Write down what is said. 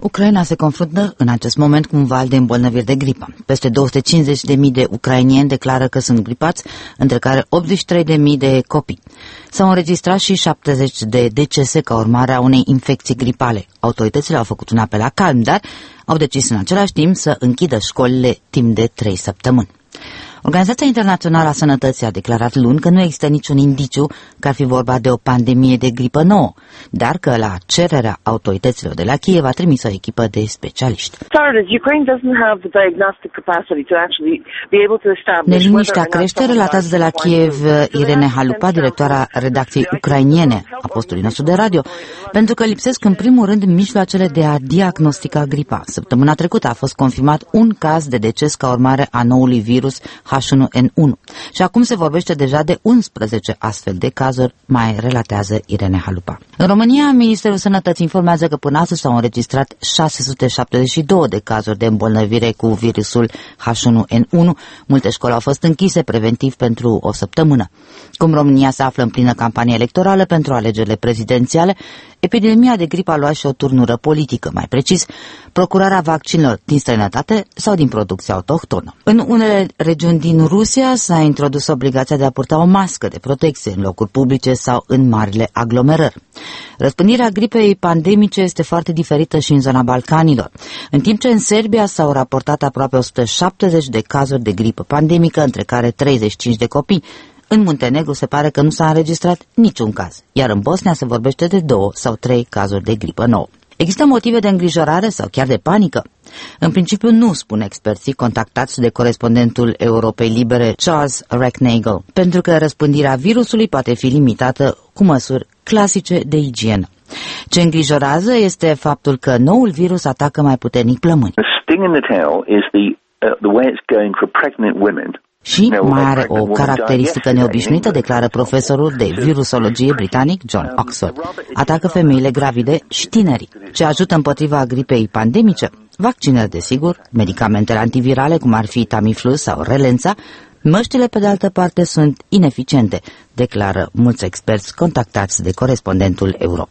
Ucraina se confruntă în acest moment cu un val de îmbolnăviri de gripă. Peste 250.000 de ucrainieni declară că sunt gripați, între care 83.000 de copii. S-au înregistrat și 70 de decese ca urmare a unei infecții gripale. Autoritățile au făcut un apel la calm, dar au decis în același timp să închidă școlile timp de 3 săptămâni. Organizația Internațională a Sănătății a declarat luni că nu există niciun indiciu că ar fi vorba de o pandemie de gripă nouă, dar că la cererea autorităților de la Kiev a trimis o echipă de specialiști. Neliniștea crește, relatează de la Kiev Irene Halupa, directoarea redacției ucrainiene a postului nostru de radio, pentru că lipsesc în primul rând mijloacele de a diagnostica gripa. Săptămâna trecută a fost confirmat un caz de deces ca urmare a noului virus H1N1 și acum se vorbește deja de 11 astfel de cazuri, mai relatează Irene Halupa. În România, Ministerul Sănătății informează că până astăzi s-au înregistrat 672 de cazuri de îmbolnăvire cu virusul H1N1. Multe școli au fost închise preventiv pentru o săptămână. Cum România se află în plină campanie electorală pentru alegerile prezidențiale, epidemia de gripă a luat și o turnură politică, mai precis, procurarea vaccinilor din străinătate sau din producție autohtonă. În unele regiuni din Rusia s-a introdus obligația de a purta o mască de protecție în locuri publice sau în marile aglomerări. Răspândirea gripei pandemice este foarte diferită și în zona Balcanilor. În timp ce în Serbia s-au raportat aproape 170 de cazuri de gripă pandemică, între care 35 de copii, în Muntenegru se pare că nu s-a înregistrat niciun caz, iar în Bosnia se vorbește de 2 sau 3 cazuri de gripă nouă. Există motive de îngrijorare sau chiar de panică? În principiu nu, spun experții contactați de corespondentul Europei Libere Charles Recknagel, pentru că răspândirea virusului poate fi limitată cu măsuri clasice de igienă. Ce îngrijorează este faptul că noul virus atacă mai puternic plămâni. Și mai are o caracteristică neobișnuită, declară profesorul de virusologie britanic John Oxford. Atacă femeile gravide și tinerii. Ce ajută împotriva gripei pandemice? Vaccinări, desigur, medicamentele antivirale, cum ar fi Tamiflu sau Relența. Măștile, pe de altă parte, sunt ineficiente, declară mulți experți contactați de corespondentul Europei.